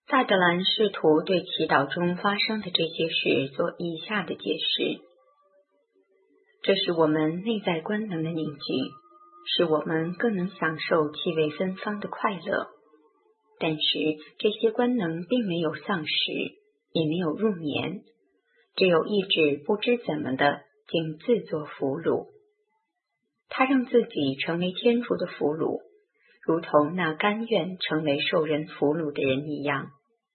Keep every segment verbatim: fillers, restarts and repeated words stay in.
大德兰试图对祈祷中发生的这些事做以下的解释：这是我们内在官能的凝聚，使我们更能享受气味芬芳的快乐。但是这些官能并没有丧失，也没有入眠，只有意志不知怎么的竟自作俘虏。他让自己成为天主的俘虏，如同那甘愿成为受人俘虏的人一样。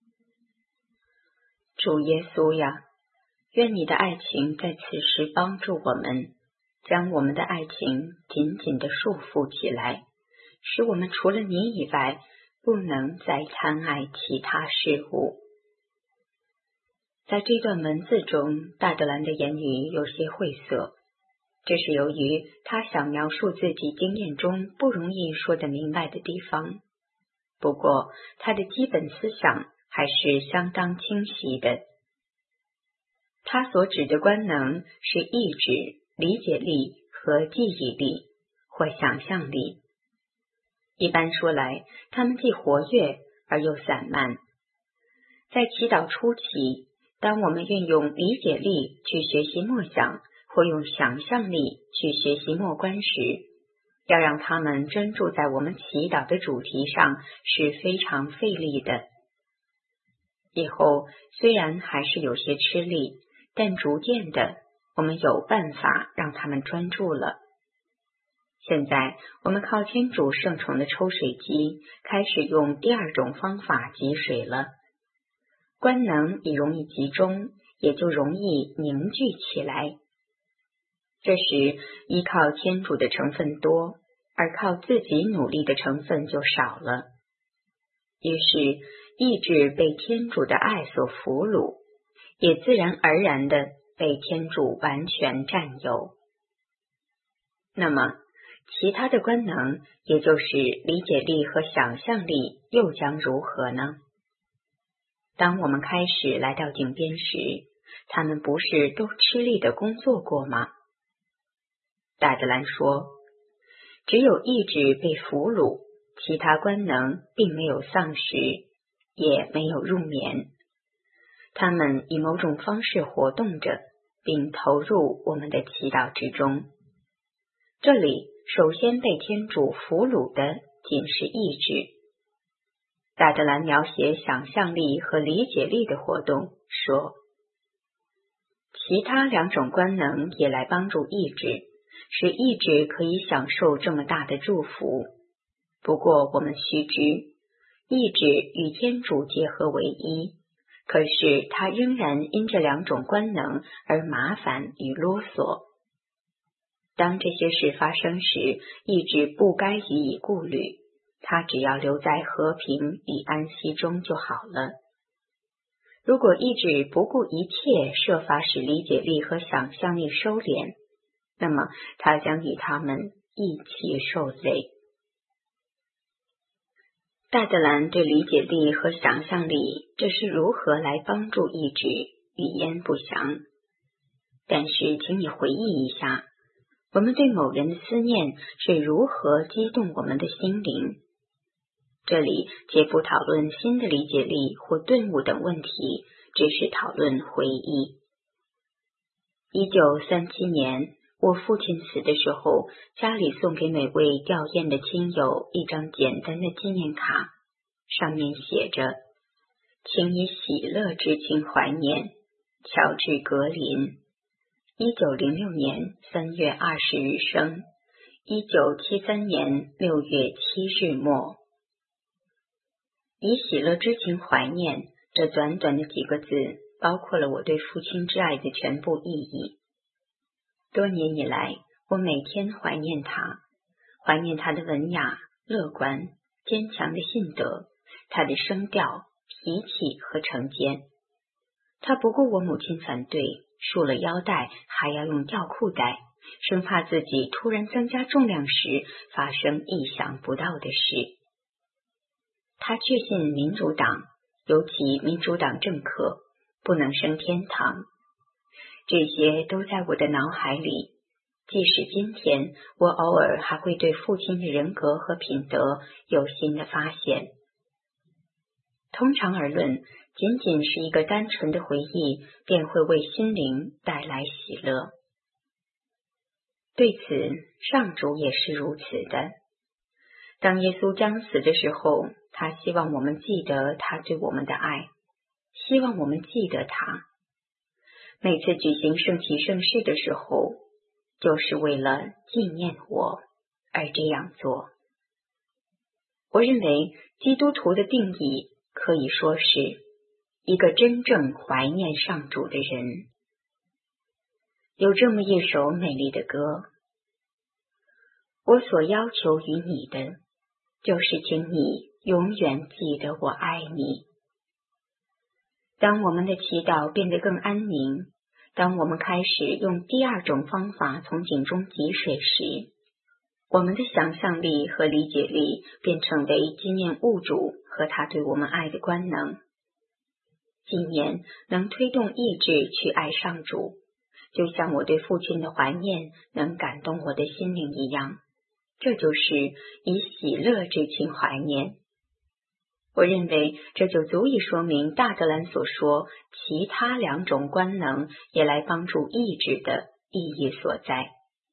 主耶稣呀，愿你的爱情在此时帮助我们，将我们的爱情紧紧地束缚起来，使我们除了你以外，不能再贪爱其他事物。在这段文字中，大德兰的言语有些晦涩，这是由于他想描述自己经验中不容易说得明白的地方。不过，他的基本思想还是相当清晰的。他所指的官能是意志、理解力和记忆力或想象力。一般说来，他们既活跃而又散漫。在祈祷初期，当我们运用理解力去学习默想，或用想象力去学习默观时，要让他们专注在我们祈祷的主题上是非常费力的。以后虽然还是有些吃力，但逐渐的，我们有办法让他们专注了。现在我们靠天主圣宠的抽水机开始用第二种方法集水了。官能也容易集中，也就容易凝聚起来。这时依靠天主的成分多，而靠自己努力的成分就少了。于是意志被天主的爱所俘虏，也自然而然地被天主完全占有。那么其他的官能，也就是理解力和想象力，又将如何呢？当我们开始来到井边时，他们不是都吃力地工作过吗？大德兰说，只有意志被俘虏，其他官能并没有丧失，也没有入眠。他们以某种方式活动着，并投入我们的祈祷之中。这里首先被天主俘虏的仅是意志。大德兰描写想象力和理解力的活动，说，其他两种官能也来帮助意志，使意志可以享受这么大的祝福。不过我们须知，意志与天主结合为一，可是它仍然因这两种官能而麻烦与啰嗦。当这些事发生时，意志不该予以顾虑，它只要留在和平与安息中就好了。如果意志不顾一切设法使理解力和想象力收敛，那么它将与他们一起受累。大德兰对理解力和想象力这是如何来帮助意志语焉不详。但是请你回忆一下，我们对某人的思念是如何激动我们的心灵。这里且不讨论新的理解力或顿悟等问题，只是讨论回忆。一九三七年，我父亲死的时候，家里送给每位吊唁的亲友一张简单的纪念卡，上面写着，请以喜乐之情怀念乔治·格林，一九零六年三月二十日生，一九七三年六月七日没。以喜乐之情怀念，这短短的几个字，包括了我对父亲之爱的全部意义。多年以来，我每天怀念他，怀念他的文雅、乐观、坚强的性德，他的声调、脾气和成见。他不顾我母亲反对，束了腰带还要用吊裤带，生怕自己突然增加重量时发生意想不到的事。他确信民主党，尤其民主党政客，不能升天堂。这些都在我的脑海里，即使今天，我偶尔还会对父亲的人格和品德有新的发现。 通常而论，仅仅是一个单纯的回忆，便会为心灵带来喜乐。对此，上主也是如此的。当耶稣将死的时候，他希望我们记得他对我们的爱，希望我们记得他。每次举行圣体圣事的时候，就是为了纪念我而这样做。我认为基督徒的定义可以说是一个真正怀念上主的人。有这么一首美丽的歌，我所要求于你的，就是请你永远记得我爱你。当我们的祈祷变得更安宁，当我们开始用第二种方法从井中汲水时，我们的想象力和理解力便成为纪念物主和他对我们爱的官能。纪念能推动意志去爱上主，就像我对父亲的怀念能感动我的心灵一样，这就是以喜乐之情怀念。我认为这就足以说明大德兰所说其他两种官能也来帮助意志的意义所在。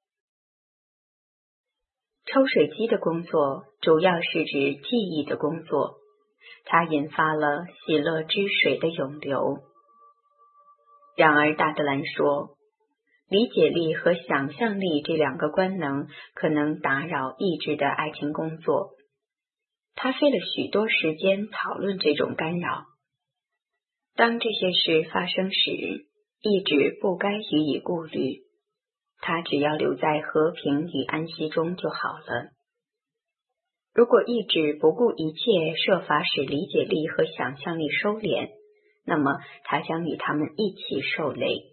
抽水机的工作主要是指记忆的工作，它引发了喜乐之水的涌流。然而大德兰说，理解力和想象力这两个官能可能打扰意志的爱情工作。他费了许多时间讨论这种干扰。当这些事发生时，意志不该予以顾虑，他只要留在和平与安息中就好了。如果意志不顾一切设法使理解力和想象力收敛，那么他将与他们一起受累。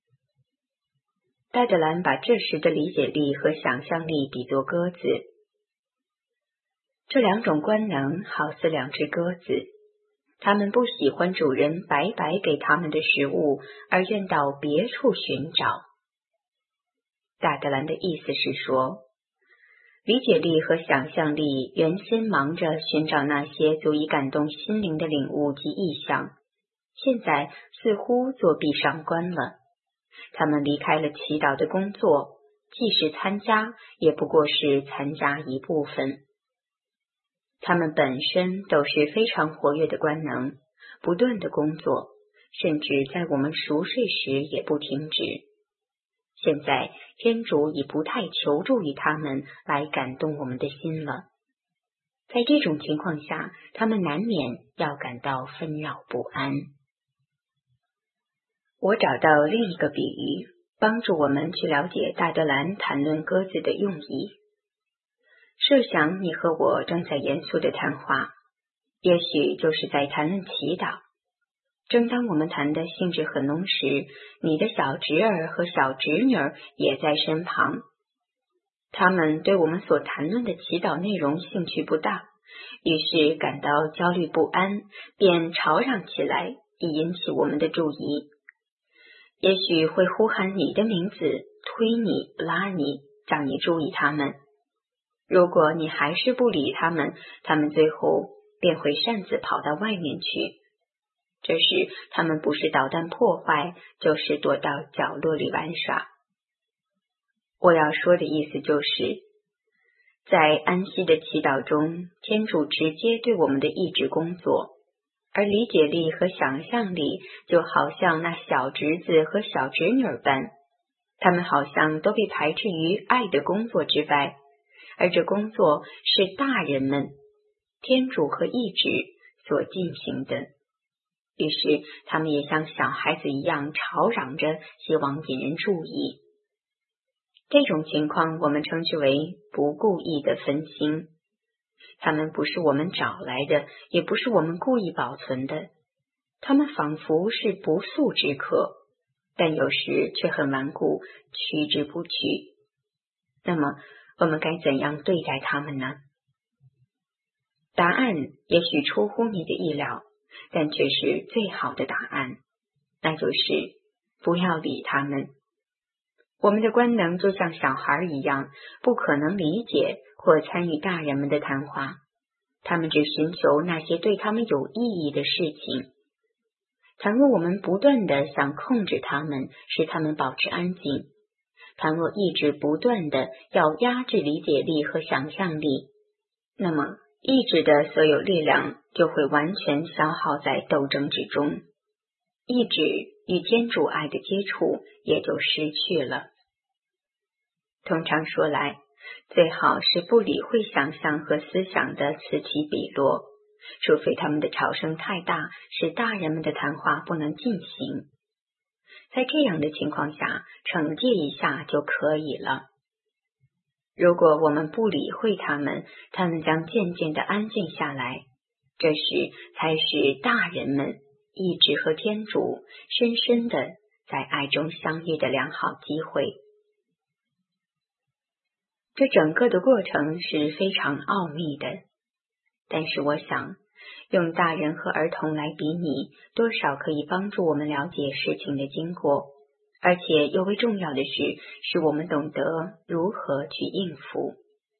戴德兰把这时的理解力和想象力比作鸽子，这两种官能好似两只鸽子，它们不喜欢主人白白给它们的食物，而愿到别处寻找。大德兰的意思是说，理解力和想象力原先忙着寻找那些足以感动心灵的领悟及意象，现在似乎作壁上观了。他们离开了祈祷的工作，即使参加，也不过是参加一部分。他们本身都是非常活跃的官能，不断的工作，甚至在我们熟睡时也不停止。现在天主已不太求助于他们来感动我们的心了。在这种情况下，他们难免要感到纷扰不安。我找到另一个比喻，帮助我们去了解大德兰谈论鸽子的用意。设想你和我正在严肃的谈话，也许就是在谈论祈祷。正当我们谈的兴致很浓时，你的小侄儿和小侄女儿也在身旁。他们对我们所谈论的祈祷内容兴趣不大，于是感到焦虑不安，便吵嚷起来，以引起我们的注意。也许会呼喊你的名字，推你，拉你，让你注意他们。如果你还是不理他们，他们最后便会擅自跑到外面去。这时他们不是捣蛋破坏，就是躲到角落里玩耍。我要说的意思就是，在安息的祈祷中，天主直接对我们的意志工作，而理解力和想象力就好像那小侄子和小侄女般，他们好像都被排斥于爱的工作之外，而这工作是大人们、天主和意志所进行的。于是他们也像小孩子一样吵嚷着，希望引人注意。这种情况我们称之为不故意的分心。他们不是我们找来的，也不是我们故意保存的，他们仿佛是不速之客，但有时却很顽固，趋之不去。那么我们该怎样对待他们呢？答案也许出乎你的意料，但却是最好的答案，那就是不要理他们。我们的官能就像小孩一样，不可能理解或参与大人们的谈话。 他们只寻求那些对他们有意义的事情。倘若我们不断地想控制他们，使他们保持安静，倘若意志不断地要压制理解力和想象力，那么意志的所有力量就会完全消耗在斗争之中，意志与天主爱的接触也就失去了。通常说来，最好是不理会想象和思想的此起彼落，除非他们的吵声太大，使大人们的谈话不能进行。在这样的情况下，惩戒一下就可以了。如果我们不理会他们，他们将渐渐地安静下来，这时才是大人们、意志和天主深深地在爱中相遇的良好机会。这整个的过程是非常奥秘的，但是我想，用大人和儿童来比拟，多少可以帮助我们了解事情的经过，而且尤为重要的是，使我们懂得如何去应付。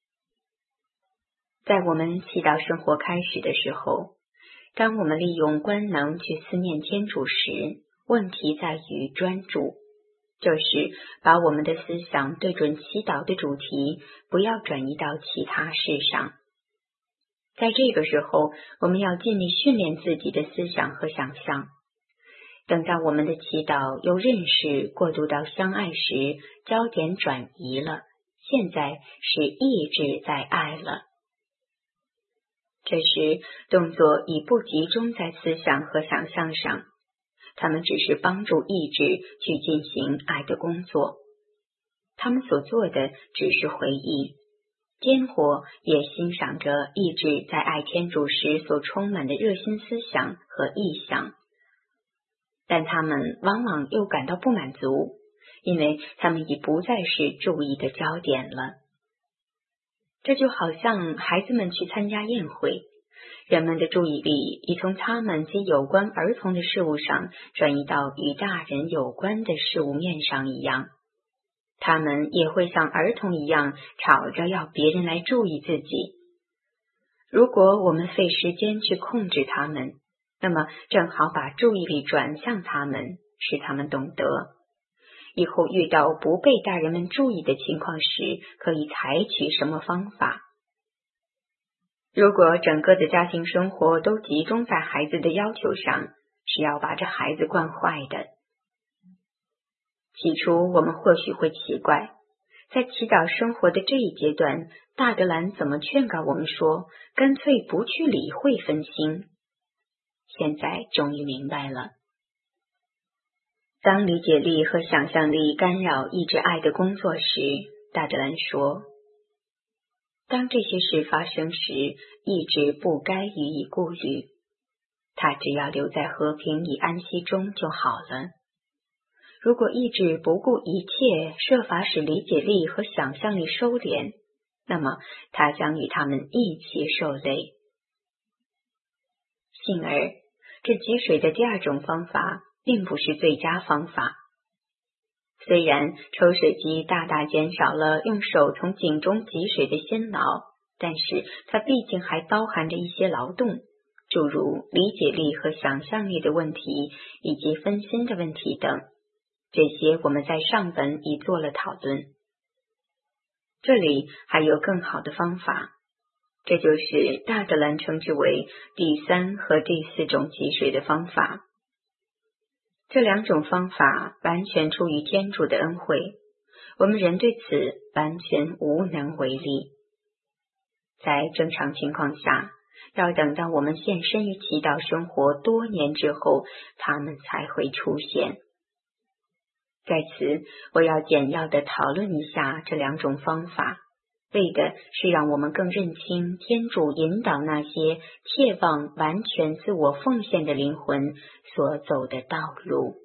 在我们祈祷生活开始的时候，当我们利用官能去思念天主时，问题在于专注，就是把我们的思想对准祈祷的主题，不要转移到其他事上。在这个时候，我们要尽力训练自己的思想和想象。等到我们的祈祷由认识过渡到相爱时，焦点转移了，现在是意志在爱了。这时，动作已不集中在思想和想象上，他们只是帮助意志去进行爱的工作。他们所做的只是回忆，间或也欣赏着意志在爱天主时所充满的热心思想和意向，但他们往往又感到不满足，因为他们已不再是注意的焦点了。这就好像孩子们去参加宴会，人们的注意力已从他们及有关儿童的事物上转移到与大人有关的事物面上一样。他们也会像儿童一样吵着要别人来注意自己。如果我们费时间去控制他们，那么正好把注意力转向他们，使他们懂得以后遇到不被大人们注意的情况时，可以采取什么方法。如果整个的家庭生活都集中在孩子的要求上，是要把这孩子惯坏的。起初我们或许会奇怪，在祈祷生活的这一阶段，大德兰怎么劝告我们说，干脆不去理会分心。现在终于明白了。当理解力和想象力干扰意志爱的工作时，大德兰说，当这些事发生时，意志不该予以顾虑，他只要留在和平与安息中就好了。如果意志不顾一切，设法使理解力和想象力收敛，那么他将与他们一起受累。幸而，这汲水的第二种方法并不是最佳方法。虽然抽水机大大减少了用手从井中汲水的辛劳，但是它毕竟还包含着一些劳动，诸如理解力和想象力的问题以及分心的问题等。这些我们在上本已做了讨论。这里还有更好的方法，这就是大德兰称之为第三和第四种汲水的方法。这两种方法完全出于天主的恩惠，我们人对此完全无能为力。在正常情况下，要等到我们献身于祈祷生活多年之后，它们才会出现。在此，我要简要地讨论一下这两种方法，为的是让我们更认清天主引导那些切望完全自我奉献的灵魂所走的道路。